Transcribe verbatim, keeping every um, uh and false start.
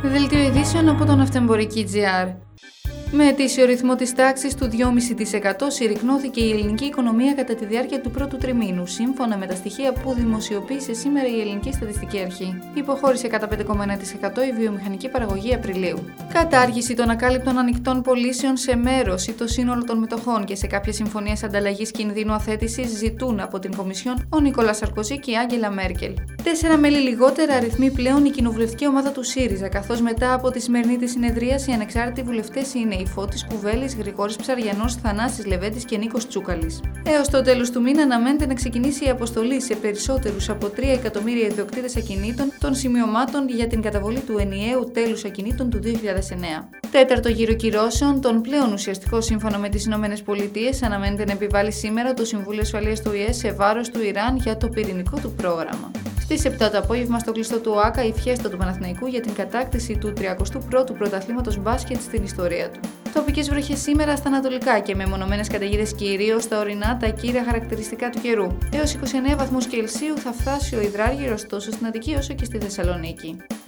Δελτίο ειδήσεων από τον Ναυτεμπορική τζι αρ. Με ετήσιο ρυθμό της τάξης του δύο κόμμα πέντε τοις εκατό συρρικνώθηκε η ελληνική οικονομία κατά τη διάρκεια του πρώτου τριμήνου, σύμφωνα με τα στοιχεία που δημοσιοποίησε σήμερα η Ελληνική Στατιστική Αρχή. Υποχώρησε κατά πέντε κόμμα ένα τοις εκατό η βιομηχανική παραγωγή Απριλίου. Κατάργηση των ακάλυπτων ανοιχτών πωλήσεων σε μέρος ή το σύνολο των μετοχών και σε κάποιες συμφωνίες ανταλλαγής κινδύνου αθέτησης ζητούν από την Κομισιόν ο Νικόλας Σαρκοζή και η Άγγελα Μέρκελ. Τέσσερα μέλη λιγότερα αριθμεί πλέον η κοινοβουλευτική ομάδα του ΣΥΡΙΖΑ, καθώς μετά από τη σημερινή τη συνεδρίαση οι ανεξάρτητοι βουλευτές είναι η Φώτης Κουβέλης, Γρηγόρης Ψαριανός, Θανάσης Λεβέντης και Νίκος Τσούκαλης. Έως το τέλος του μήνα αναμένεται να ξεκινήσει η αποστολή σε περισσότερους από τρία εκατομμύρια ιδιοκτήτες ακινήτων των σημειωμάτων για την καταβολή του ενιαίου τέλους ακινήτων του δύο χιλιάδες εννέα. Τέταρτο γύρο κυρώσεων, τον πλέον ουσιαστικό σύμφωνα με τις ΗΠΑ, αναμένεται να επιβάλλει σήμερα το Συμβούλιο Ασφαλείας του Ο Η Ε σε βάρος του Ιράν για το πυρηνικό του πρόγραμμα. Στις επτά το απόγευμα στο κλειστό του ΟΑΚΑ η φιέστα του Παναθηναϊκού για την κατάκτηση του τριακοστού πρώτου πρωταθλήματος μπάσκετ στην ιστορία του. Τοπικές βροχές σήμερα στα ανατολικά και με μονομένες καταιγίδες κυρίως στα ορεινά, τα κύρια χαρακτηριστικά του καιρού. Έως είκοσι εννέα βαθμούς Κελσίου θα φτάσει ο υδράργυρος τόσο στην Αττική όσο και στη Θεσσαλονίκη.